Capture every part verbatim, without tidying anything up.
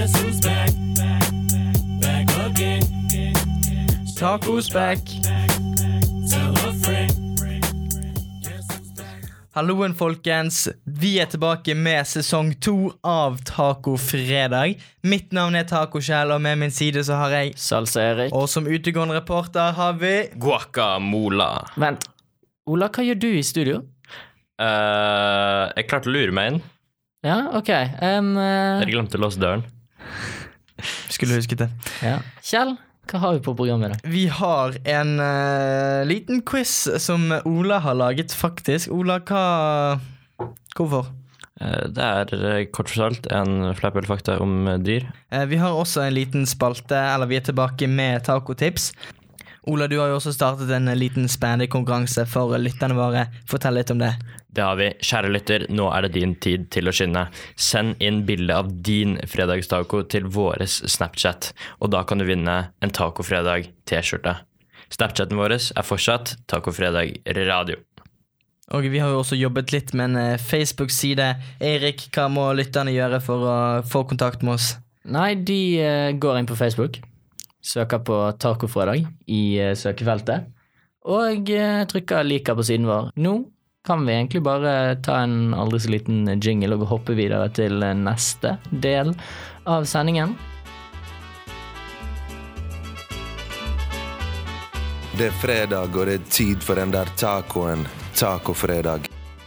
who's back? Back again. Tacos back. Tell a friend. Halloen folkens, vi er tilbake med sesong to av Taco Fredag. Mitt navn er Taco Kjell, og med min side så har jeg Salsa Erik. Og som utegående reporter har vi Guacamola. Vent, Ola, hva gjør du i studio? Uh, jeg klarte å lure meg inn. Ja, ok um, uh, Jeg glemte å låse døren. Skulle husket det. ja. Kjell, hva har vi på programmet i dag? Vi har en uh, liten quiz som Ola har laget faktisk. Ola, hva... Hvorfor? Uh, det er uh, kort fortalt en fleip eller fakta om uh, dyr. Uh, vi har også en liten spalte, eller vi er tilbake med tacotips. Ola, du har jo også startet en liten spennende konkurranse for lytterne våre. Fortell litt om det. Det har vi. Kjære lytter, nå er det din tid til å skinne. Send inn bilde av din fredagstaco til våres Snapchat, og da kan du vinne en Taco Fredag t-skjorte. Snapchaten vår er fortsatt Taco Fredag Radio. Og vi har jo også jobbet litt med en Facebook-side. Erik, hva må lytterne gjøre for å få kontakt med oss? Nei, de uh, går inn på Facebook, søker på Taco Fredag i uh, søkefeltet, og uh, trykker liker på siden vår. Nå kan vi egentlig bare ta en aldri så liten jingle og hoppe videre til neste del av sendingen. Det er fredag, og det er tid for den der tacoen. Taco-fredag.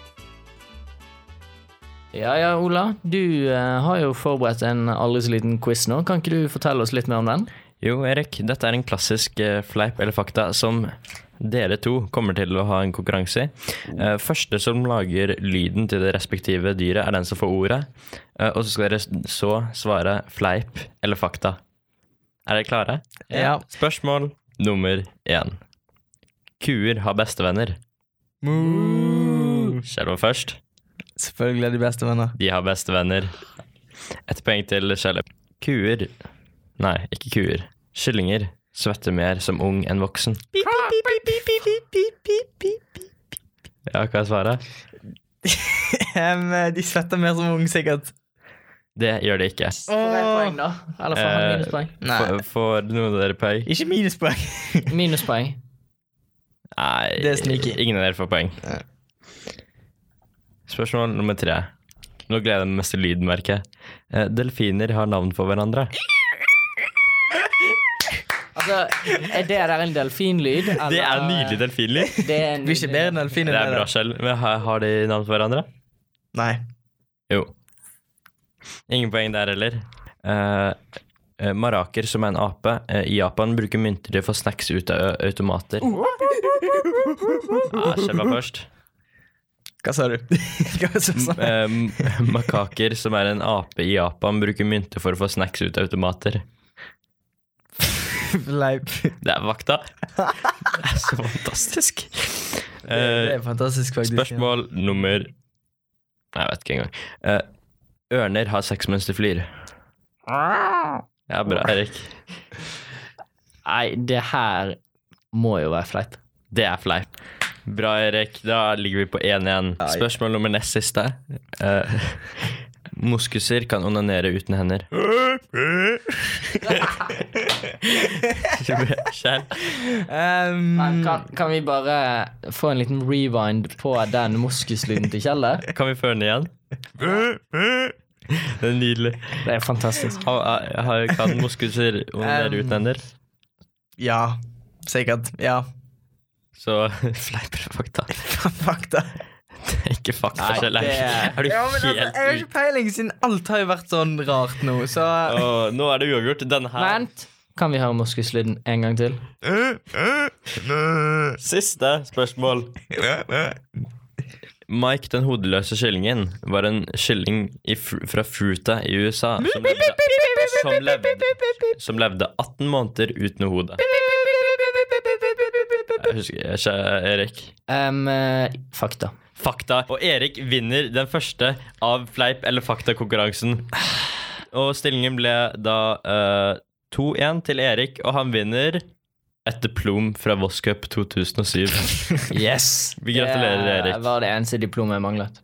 Ja, ja, Ola, du uh, har jo forberedt en aldri så liten quiz nå. Kan ikke du fortelle oss litt mer om den? Jo, Erik, dette er en klassisk uh, fleip eller fakta som dere to kommer til å ha en konkurranse i. Uh, første som lager lyden til det respektive dyret er den som får ordet. Uh, og så skal dere så svare fleip eller fakta. Er dere klare? Ja. Spørsmål nummer én. Kuer har bestevenner. Moo! Kjell var først. Selvfølgelig er de beste venner. De har bestevenner. Et poeng til Kjell. Kuer, nei, ikke kuer. Kyllinger svetter mer som ung enn voksen. Ja, hva er svaret? um, de svetter mer som ung, sikkert. Det gjør det ikke. Får jeg poeng da? Eller får han Eh, minuspoeng? Nei, Får, får noen av dere poeng? ikke minuspoeng. Minuspoeng. Nei, Det er sneaky. ingen av dere får poeng. Ja. Spørsmål nummer tre. Nå gleder jeg meg mest til lydmerket. Eh, delfiner har navn for hverandre. Altså, er det der en delfinlyd? Eller? Det er nydelig delfinlyd. Det er en Det blir ikke bedre enn delfiner. Det er bra, Kjell. Men har, har de navn for hverandre? Nei. Jo. Ingen poeng der heller. Uh, uh, Maraker, som er en ape, uh, i Japan bruker mynter til å få snacks ut av ø- automater. Ja, Kjell var først. Hva sa du? Hva sa du? Uh, makaker, som er en ape i Japan, bruker mynter for å få snacks ut av automater. Leip. Det er vakta. Det er så fantastisk. Det Uh, er fantastisk faktisk. spørsmål nummer Nei, jeg vet ikke engang. Uh, ørner har sex mens de flyr. Ja, bra, Erik. Nei, det her må jo være fleip. Det er fleip. Bra, Erik. Da ligger vi på én igjen. Spørsmål nummer nest siste. Uh, moskuser kan onanere uten hender. Kjell. Um, Men kan, kan vi bare få en liten rewind på den moskuslyden til Kjell der? Kan vi få den igjen? Det er nydelig. Det er fantastisk. Har, har, kan moskuser onanere uten hender? ja, sikkert. Ja. Så fleiper fakta. Fakta. Det er ikke fakta, Nei, Kjell. det- Er du Ja, men altså, helt jeg har ikke peiling, siden alt har jo vært sånn rart nå, så... Åh, nå er det uavgjort. Den her. Vent, kan vi høre moskuslyden en gang til? Siste spørsmål. Mike, den hodeløse kyllingen, var en kylling i fr fra Fruta i U S A som levde, som, levde, som levde atten måneder uten hode. Jeg husker ikke, Erik. Um, uh, fakta. Fakta. Og Erik vinner den første av fleip eller fakta-konkurransen. Og stillingen ble da uh, to én til Erik, og han vinner et diplom fra Voss Cup to tusen og syv. Yes! Vi gratulerer, Erik. Det var det eneste diplomet jeg manglet.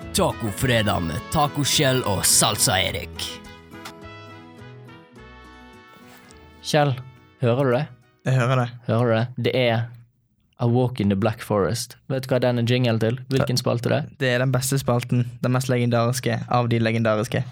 Tacofredag med Taco Kjell og Salsa Erik. Kjell, hører du det? Jeg hører det. Hører du det? Det er A Walk in the Black Forest. Vet du hva den er jingle til? Hvilken spalte det er? Det er den beste spalten, den mest legendariske av de legendariske.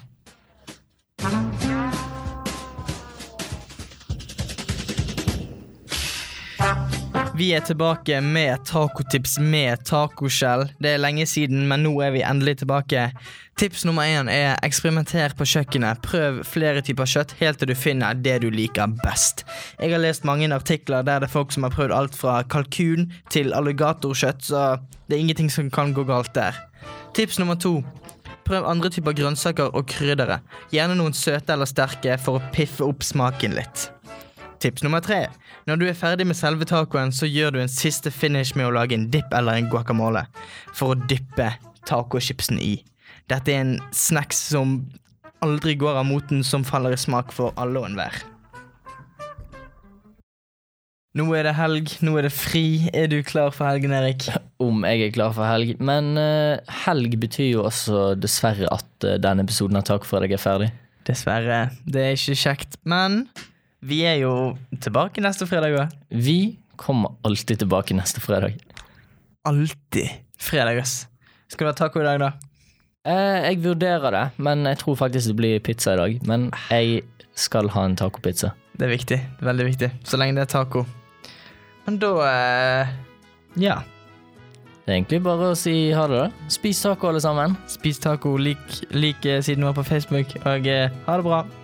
Vi er tilbake med tacotips med tacoskjell. Det er lenge siden, men nå er vi endelig tilbake. Tips nummer én er eksperimenter på kjøkkenet. Prøv flere typer kjøtt helt til du finner det du liker best. Jeg har lest mange artikler der det er folk som har prøvd alt fra kalkun til alligatorkjøtt, så det er ingenting som kan gå galt der. Tips nummer to. Prøv andre typer grønnsaker og kryddere. Gjerne noen søte eller sterke for å piffe opp smaken litt. Tips nummer tre. Når du er ferdig med selve tacoen, så gjør du en siste finish med å lage en dip eller en guacamole for å dyppe tacochipsen i. Dette er en snacks som aldri går av moten, som faller i smak for alle og enhver. Nå er det helg, nå er det fri. Er du klar for helgen, Erik? Om jeg er klar for helg. Men uh, helg betyr jo også dessverre at uh, denne episoden av Tacofredag er ferdig. Dessverre, det er ikke kjekt, men vi er jo tilbake neste fredag også. Vi kommer alltid tilbake neste fredag. Alltid fredag, ass. Skal du ha taco i dag, da? Eh, jeg vurderer det, men jeg tror faktisk det blir pizza i dag. Men jeg skal ha en tacopizza. Det er viktig, det er veldig viktig. Så lenge det er taco. Men da, eh, ja. Det er egentlig bare å si ha det da. Spis taco alle sammen. Spis taco, lik, lik siden vår på Facebook, og eh, ha det bra.